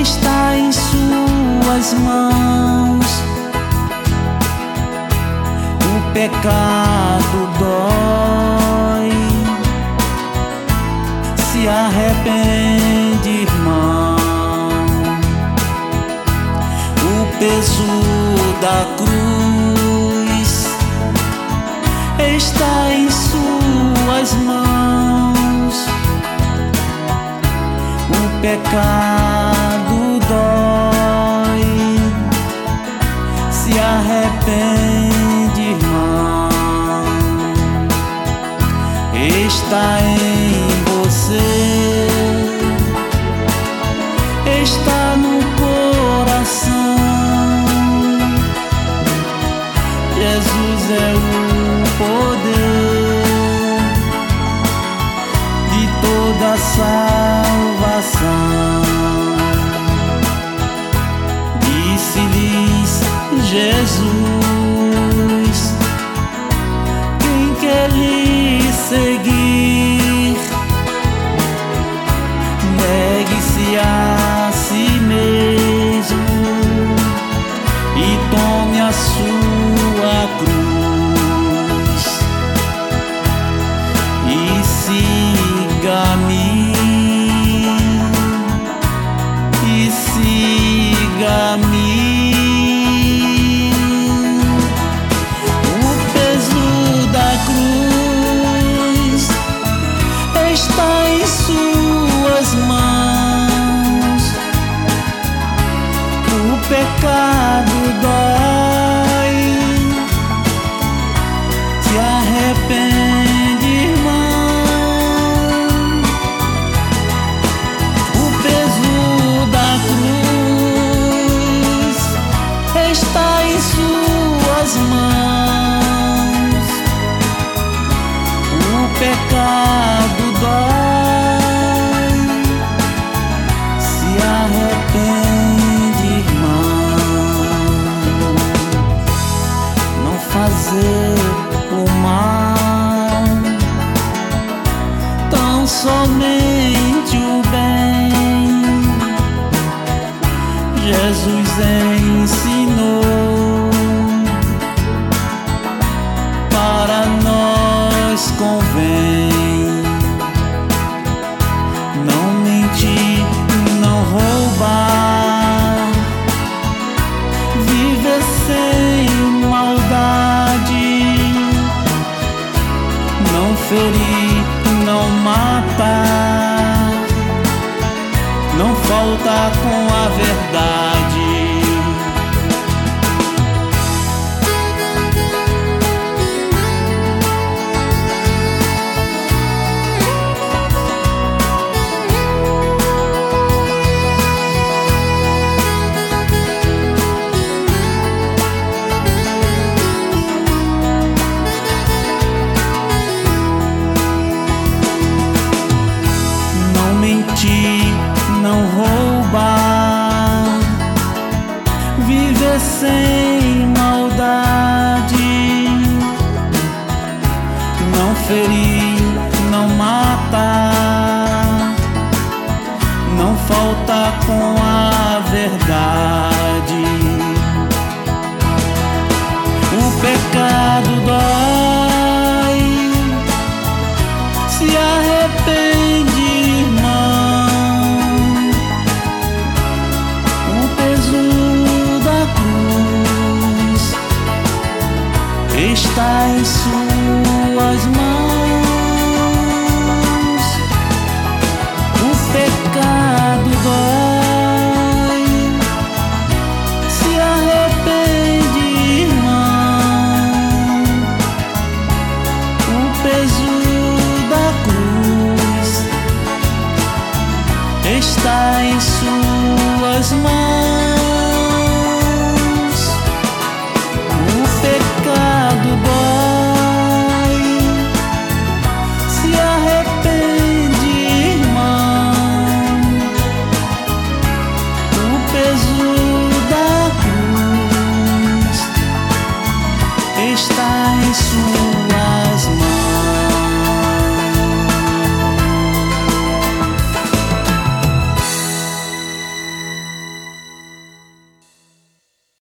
está em suas mãos. O pecado dói. Se arrepende, irmão. O peso da cruz está em suas mãos. O pecado dói. Se arrepende, irmão. Está em você, está no coração. Jesus é o poder de toda salvação. Disse-lhes Jesus: quem quer lhe seguir, negue-se a si mesmo e tome a sua cruz e siga-me, e siga-me. O peso da cruz está em suas mãos. O pecado dói. Se arrepende, irmão. O peso da cruz está em suas mãos. O pecado dói. Se arrepende, irmão. Não fazer o mal, tão somente o bem. Jesus ensinou, para nós convém não mentir, não roubar, viver sem maldade, não ferir, não matar, não faltar com a verdade. Não roubar, viver sem maldade, não ferir, não matar, não faltar com a verdade. O pecado dói. Se arrepende, está em suas mãos. O pecado dói. Se arrepende, irmão. O peso da cruz está em suas mãos.